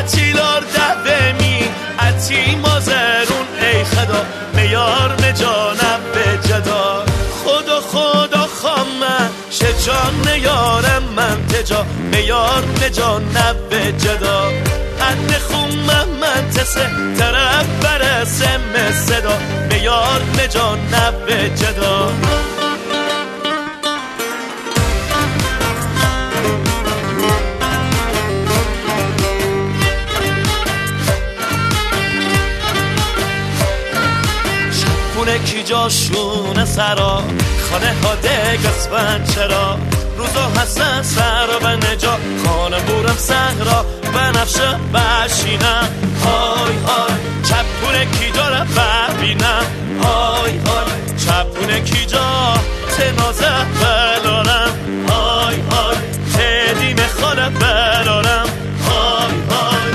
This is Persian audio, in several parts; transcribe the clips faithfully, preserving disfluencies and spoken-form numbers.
اتیلار دبه می اتی مازرون ای خدا میار نجانم به جدا خدا خدا خامه شجان نیارم من تجا میار نجانم به جدا قد خومه من تسه طرف برسه صدا میار نجانم به جدا کی جاشون سرا خانه ها دگسفن چرا روزا هستن سرا و نجا خانه بورم سهرا بنفشه بشینم های های چپونه کی داره ببینم های های چپونه کی جا تنازه بلارم های های تدیم خانه بلارم های های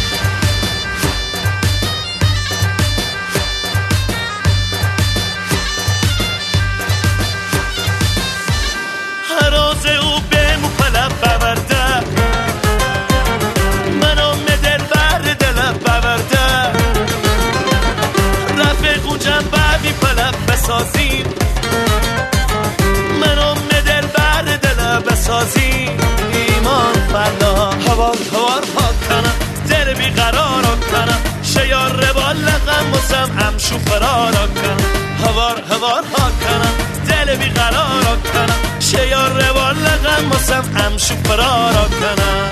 راز او به مپلب بورده منو مدل بر دلب بورده رفق اونجم ببی پلب بسازیم منو مدل بر دلب بسازیم ایمان فلا هوار هوار ها کنم دل بی قرار کنم شیار روال لقم بسم امشو فرار کنم هوار هوار ها کنم دل بی قرار کنم شیار روال لقم بسم امشو فرار کنم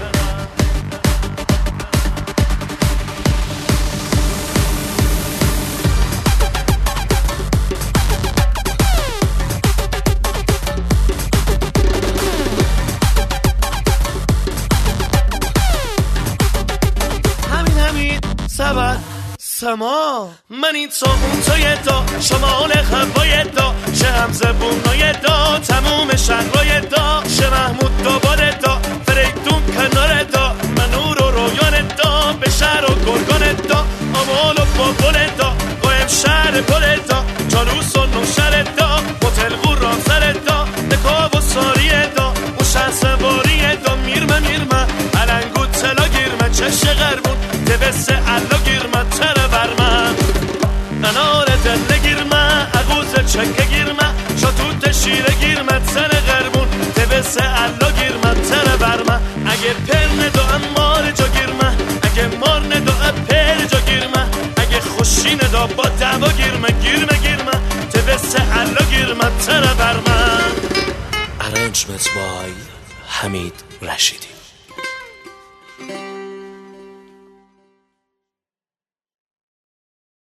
سبت سما من این صابون توی دا شمال هوای دا شه همزه بونای دا تموم شهرهای دا شه محمود داباد دا فریدون کنار دا منور و رویان دا به شهر و گرگان دا آمال و بابل دا قایم شهر پل دا جالوس و نوشر دا هتل قران سر دا نکاب و ساری دا اون شهر سواری دا میرمه میرمه علنگو تلا گیرمه چش غربون دوسته علا گیرمه تره برمه انار دل گیرمه اغوز چکه گیرمه شاتوت شیره گیرمه تره غربون دوسته علا گیرمه تره برمه اگه پر ندو امار جا گیرمه اگه مار ندو پر جا گیرمه اگه خوشی ندو با دوا گیرمه گیرمه گیرمه دوسته علا گیرمه تره برمه. Arrangement by حمید رشیدی.